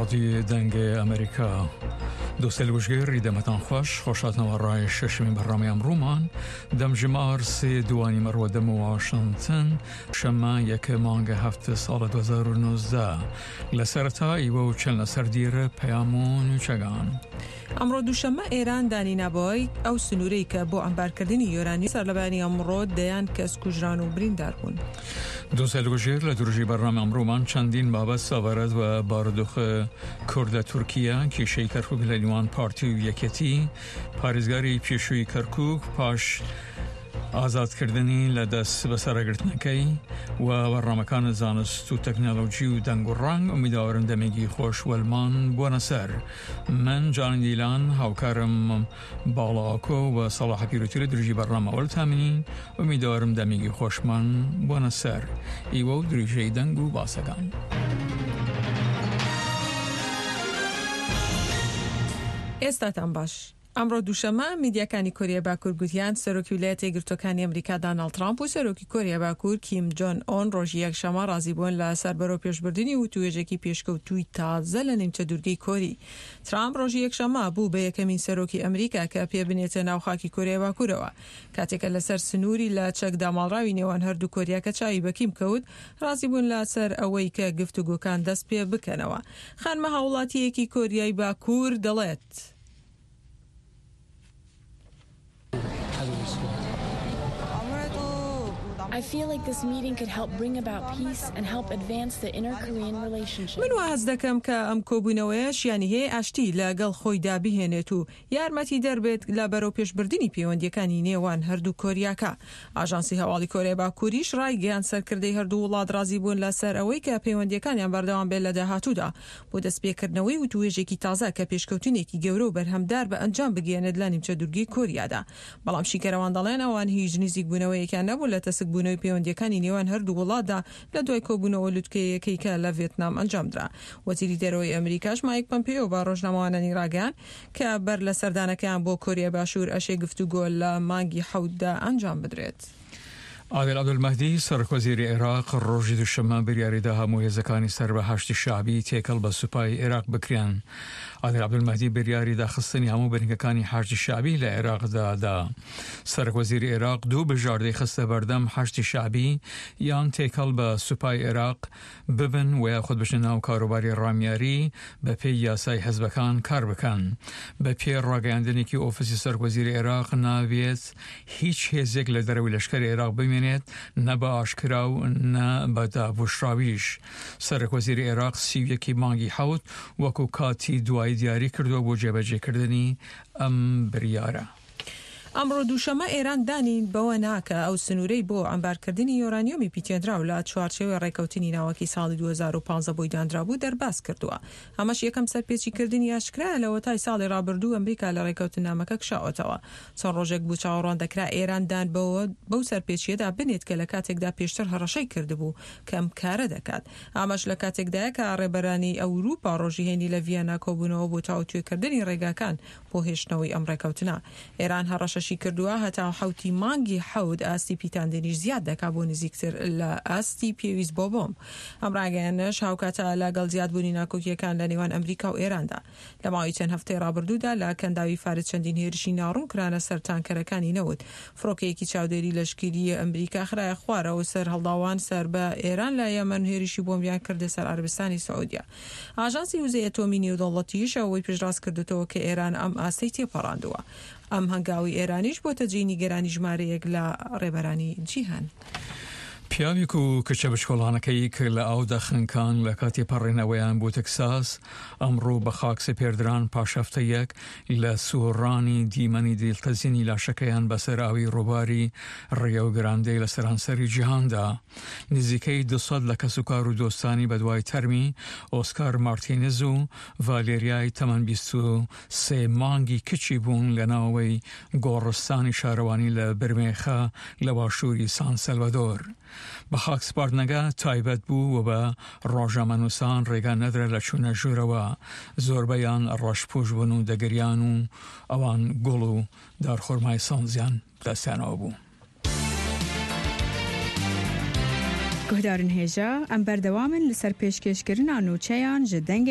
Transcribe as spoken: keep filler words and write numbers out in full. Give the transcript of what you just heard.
رادیو دنگ امریکا دوستل وشگیر دمتان خوش خوشات نوارای ششمی برنامه امرومان دم جمار سی دوانی مرو دم واشنطن شما یک مانگ هفت سال دو هزار و نوزده لسرتا ایوو چلن سردیر پیامون چگان امرو دوشنبه ایران دانی نبای او سنوری که با انبارکردنی یورانی سرلبانی امرو دیان کس کجران و بریندار بون. دوستل وشگیر لدرجی برنامه امرومان چندین بابت سوارد و باردوخ کرد ترکیه که شیکر خوب لیوان پارتی و یکتی پارزگاری پیشوی کرکوک پاش آزاد کردنی لدست بسرگرتنکی و برنامه‌کان زانست و تکنولوژی و دنگ و رنگ امیدوارم دمیگی خوش والمان بونسر من جان دیلان هاوکارم بالاکو و صلاح پیروتی درجی برنامه اول تامینین امیدوارم دمیگی خوشمان بونسر ایوو درجی دنگ و باسگان استاتم باش. امروز دوشنبه میدیاکانی کره باکور گویند سروکی ولایت گرتوکانی امریکا دانالد ترامپ و سروکی کره باکور کیم جون اون روزی یک شنبه راضی بون لسر برو پیشبردنی و تویجکی پیشکو توی تازه لنیمچه دورگی کری. ترامپ روزی یک شنبه بو به یکمین سروکی امریکا که پیبنیت نوخاکی کره باکور و کاتی که لسر سنوری لچک دامال راوی نیوان هر دو کره کچایی بکیم کود راضی بون لسر اوی که گفتگو کان دست پی بکنوا. خان محولاتی یکی کره باکور دلت. I feel like this meeting could help bring about peace and help advance the inter-Korean relationship. من واحد دکم که ام کوبونویش یعنی هی اشتی لگل خوی دابیهنه تو یارمتی دربت لبرو پیش بردنی پیوندی کنی نیوان هر دو کوریا که آژانسی حوالی کره باکوریش رای گیان سر کرده هر دو ولاد راضی بون لسر اوی که پیوندی کنی ام بردوان بیل دهاتو دا بود اسپیکرنوی و تویجی کی تازه که پیشکوتینی کی گورو برهم در به انجام بگیاند لنیم چه دورگی کوریا دا بلام شیکروان دالن اوان هیچ نزیک بونوی که نبوله تسک بونوی پیوندیکانی نیوان هر دو ولادا لدوی کوبونو لودکی کی که لویتنام انجام درا وزیری دروی امریکاش مایک پامپیو با روزنامه‌نویسان راگان که بر لسردانکان با کره باشور اش گفتگو ل مانگی حودا انجام بدرید. عادل عبدالمهدی سرکوزیر عراق روزی دوشنبه بریاری ده هموی زکانی سر به هشت شعبی تکل با سپای عراق بکرین. عادل عبدالمهدی بریاری ده خستنی همو برنگکانی هشت شعبی لعراق ده ده. سرکوزیر عراق دو بجارده خسته بردم هشت شعبی یان تکل با سپای عراق ببن و خود بشن ناو کاروباری رامیاری به پی یاسای حزبکان کار بکن. به پی راگاندنی که اوفیس سرکوزیر عراق ناویت هیچ هزیک لدروی لشکر عراق بمی نه با آشکراو نه با داوشراویش. سرکوزیر عراق سی و یکی مانگی حوت وکو کاتی دوای دیاری کردو بو جبجه کردنی ام بریاره. امرو دوشنبه ایران دانین بونا که او سنوری بو انبارکردنی یورانیومی پیتیندرا ولا چوارچوی ریکوتینی ناوکی سال دو هزار و پانزده بویداندرا بود در باس کردوا. همش یکم سرپیچی کردنی اشکرا لوتای سال رابردو امریکا لریکوتین نامک کشاوتوا. سر روزک بو چاوران دکرا ایران دان بو بو سرپیچی دا بنیت که لکاتک دا پیشتر هرشی کرده بو کم کار دکات. همش لکاتک دا که ربرانی اروپا روزی هنی لویانا کوبونو بو چاوتوی کردنی ریگاکان بو هشنوی امریکوتینا. ایران هرش شی کردوها هتا حوتی مانگی حود استی پیتاندنیش زیاد دکا بو نزیکتر لاستی پیویز بابام. امراگانش هاوکاتا لگل زیاد بونی ناکوکی کان لنیوان امریکا و ایران دا. لما ایتن هفته رابردو دا لکن داوی فارد چندین هیرشی نارون کرانه سر تانکرکانی نود. فروکه یکی چاودری لشکری امریکا خرای خواره و سر هلداوان سر با ایران لا یمن هیرشی بومیان کرده سر عربستانی سعودیا. آژانسی حوزه اتمی نیودولتیش اوی پیشراست کرده تو که ایران ام آسیتی پراندوا. ام هنگاوی ایرانیش با تجینی گرانی جماره یک لربرانی جیهان. پیاوی کو کچه بشکلانکی که لعو دخن کان لکاتی پرینویان بو تکساس امرو بخاک سپیردران پاشفته یک لسورانی دیمانی دیلتزینی لشکیان بسر آوی روباری ریو گرانده لسرانسری جهان دا. نزیکی دو صد لکسوکارو دوستانی بدوای ترمی اوسکار مارتینزو والیریای تمن بیستو سه مانگی کچی بون لناوی گورستانی شاروانی لبرمیخا لواشوری سان سلوادور. بخاک سپاردنگا تایبت بو و با راجامنوسان ریگا ندره لچون جوروا زوربیان راشپوش بنو دگریانو اوان گلو در خورمای سانزیان دستان آبو. گهدارن هجا ام بردوامن لسر پیشکشکرین آنوچهان جدنگ